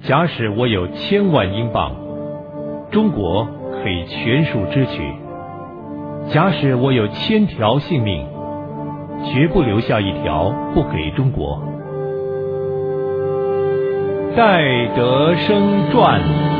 假使我有1000万英镑，中国可以全数支取；假使我有1000条性命，绝不留下一条不给中国。戴德生传。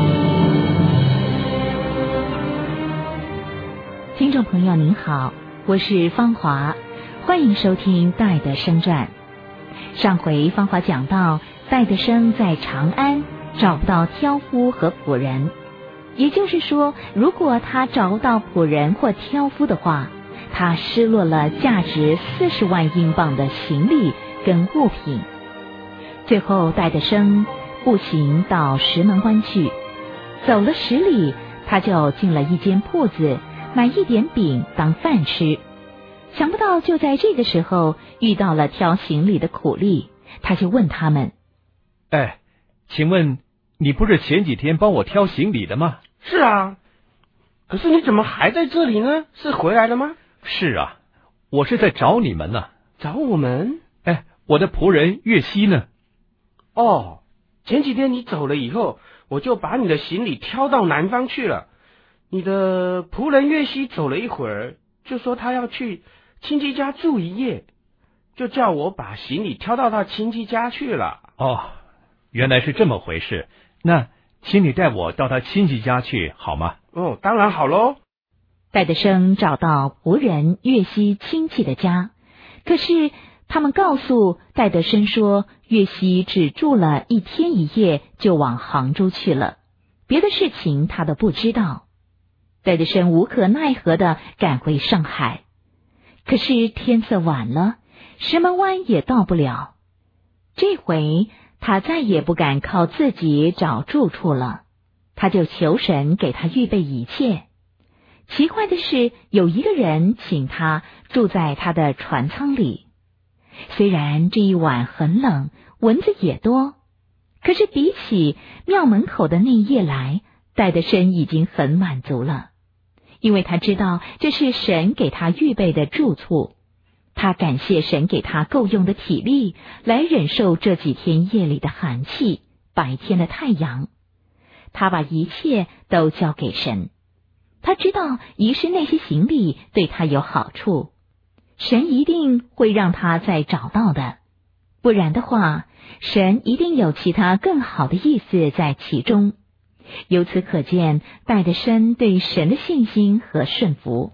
听众朋友您好，我是芳华，欢迎收听戴德生传。上回芳华讲到，戴德生在长安找不到挑夫和仆人，也就是说，如果他找不到仆人或挑夫的话，他失落了价值40万英镑的行李跟物品。最后戴德生步行到石门关去，走了10里，他就进了一间铺子，买一点饼当饭吃。想不到就在这个时候遇到了挑行李的苦力，他就问他们： 请问你不是前几天帮我挑行李的吗？ 是啊，可是你怎么还在这里呢？是回来了吗？ 是啊，我是在找你们呢。 找我们？ 我的仆人岳西呢？ 哦，前几天你走了以后，我就把你的行李挑到南方去了。你的仆人岳西走了一会儿，就说他要去亲戚家住一夜，就叫我把行李挑到他亲戚家去了。 哦，原来是这么回事。那请你带我到他亲戚家去好吗？ 哦，当然好喽。 戴德生找到仆人岳西亲戚的家，可是他们告诉戴德生说，岳西只住了1天1夜就往杭州去了，别的事情他都不知道。戴德生无可奈何地赶回上海，可是天色晚了，石门湾也到不了。这回他再也不敢靠自己找住处了，他就求神给他预备一切。奇怪的是，有一个人请他住在他的船舱里。虽然这一晚很冷，蚊子也多，可是比起庙门口的那夜来，戴德生已经很满足了，因为他知道这是神给他预备的住处。他感谢神给他够用的体力来忍受这几天夜里的寒气，白天的太阳。他把一切都交给神，他知道遗失那些行李对他有好处，神一定会让他再找到的，不然的话，神一定有其他更好的意思在其中。由此可见戴德生对神的信心和顺服。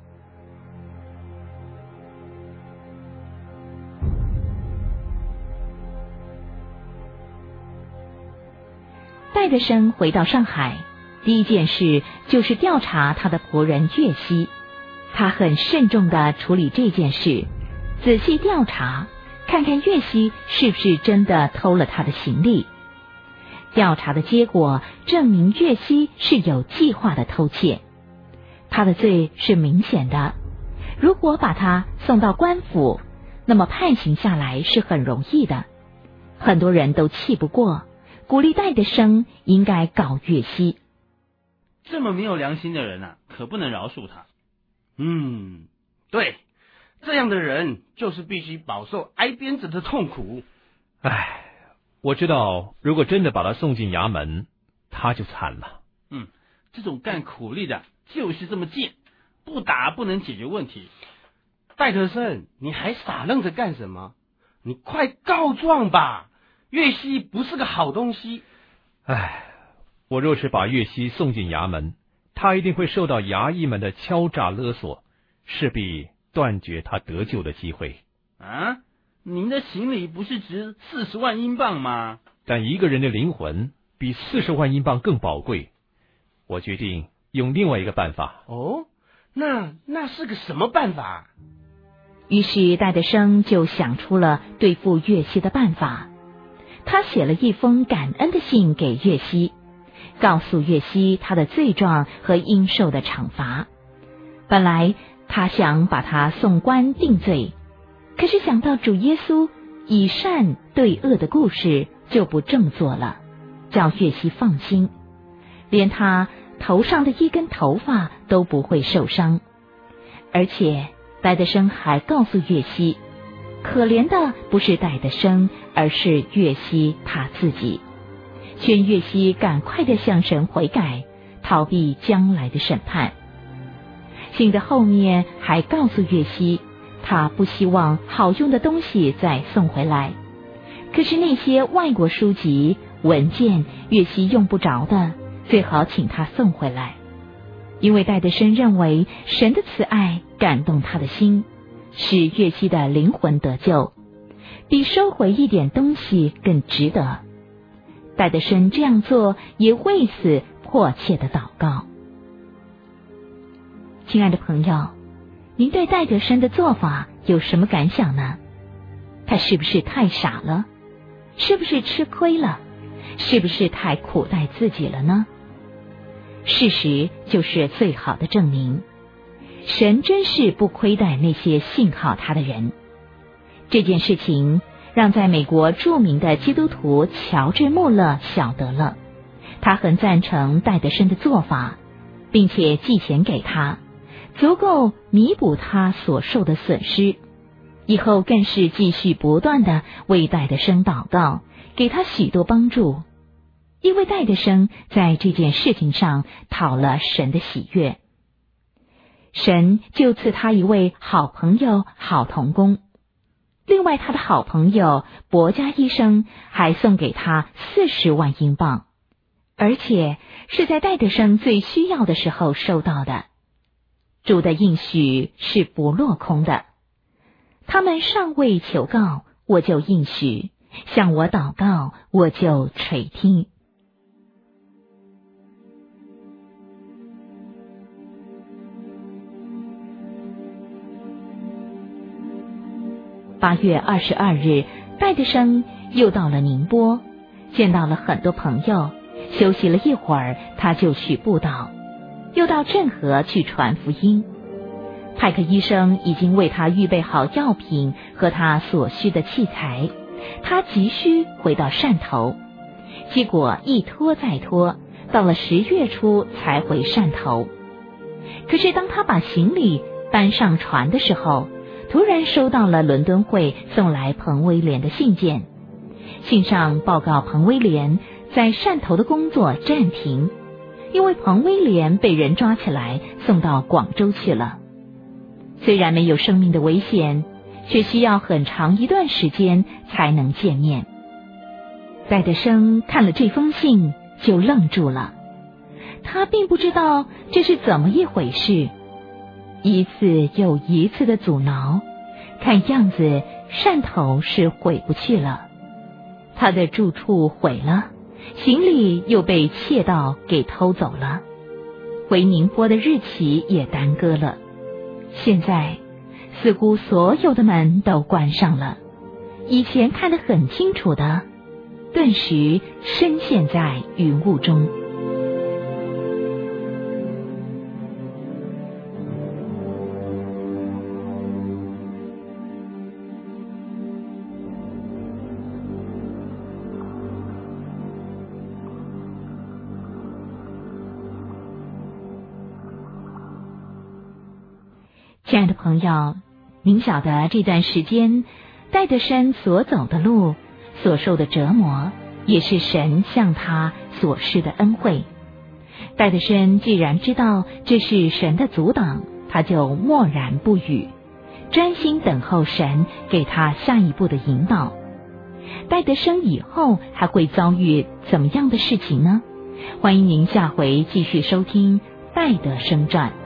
戴德生回到上海，第一件事就是调查他的仆人岳西。他很慎重地处理这件事，仔细调查，看看岳西是不是真的偷了他的行李。调查的结果证明岳西是有计划的偷窃，他的罪是明显的。如果把他送到官府，那么判刑下来是很容易的。很多人都气不过，鼓励戴德生应该告岳西。 这么没有良心的人可不能饶恕他。 对，这样的人就是必须饱受挨鞭子的痛苦。 我知道，如果真的把他送进衙门，他就惨了。 这种干苦力的就是这么贱，不打不能解决问题。 戴德生，你还傻愣着干什么？你快告状吧！岳西不是个好东西。 我若是把岳西送进衙门，他一定会受到衙役们的敲诈勒索，势必断绝他得救的机会。 您的行李不是值40万英镑吗？ 但一个人的灵魂比40万英镑更宝贵。我决定用另外一个办法。 那是个什么办法？ 于是戴德生就想出了对付岳西的办法。他写了一封感恩的信给岳西，告诉岳西他的罪状和应受的惩罚。本来他想把他送官定罪，可是想到主耶稣以善对恶的故事，就不这么做了，叫岳西放心，连他头上的一根头发都不会受伤。而且戴德生还告诉岳西，可怜的不是戴德生，而是岳西他自己。 劝岳西赶快地向神悔改，逃避将来的审判。信的后面还告诉岳西，他不希望好用的东西再送回来，可是那些外国书籍、文件，岳西用不着的，最好请他送回来。因为戴德生认为神的慈爱感动他的心，使岳西的灵魂得救，比收回一点东西更值得。戴德生这样做也为此迫切的祷告。亲爱的朋友，您对戴德生的做法有什么感想呢？他是不是太傻了？是不是吃亏了？是不是太苦待自己了呢？事实就是最好的证明，神真是不亏待那些信靠他的人。这件事情让在美国著名的基督徒乔治·穆勒晓得了，他很赞成戴德生的做法，并且寄钱给他，足够弥补他所受的损失。以后更是继续不断地为戴德生祷告，给他许多帮助，因为戴德生在这件事情上讨了神的喜悦。神就赐他一位好朋友、好同工。另外，他的好朋友伯加医生还送给他40万英镑，而且是在戴德生最需要的时候收到的。主的应许是不落空的。他们尚未求告，我就应许；向我祷告，我就垂听。8月22日，戴德生又到了宁波，见到了很多朋友，休息了一会儿，他就去布道，又到镇河去传福音。派克医生已经为他预备好药品和他所需的器材，他急需回到汕头，结果一拖再拖，到了10月初才回汕头。可是当他把行李搬上船的时候，突然收到了伦敦会送来彭威廉的信件，信上报告彭威廉在汕头的工作暂停，因为彭威廉被人抓起来送到广州去了。虽然没有生命的危险，却需要很长一段时间才能见面。戴德生看了这封信就愣住了，他并不知道这是怎么一回事，一次又一次的阻挠，看样子汕头是回不去了。他的住处毁了，行李又被窃盗给偷走了，回宁波的日期也耽搁了。现在似乎所有的门都关上了，以前看得很清楚的，顿时深陷在云雾中。亲爱的朋友，您晓得这段时间戴德生所走的路，所受的折磨，也是神向他所施的恩惠。戴德生既然知道这是神的阻挡，他就默然不语，专心等候神给他下一步的引导。戴德生以后还会遭遇怎么样的事情呢？欢迎您下回继续收听《戴德生传》。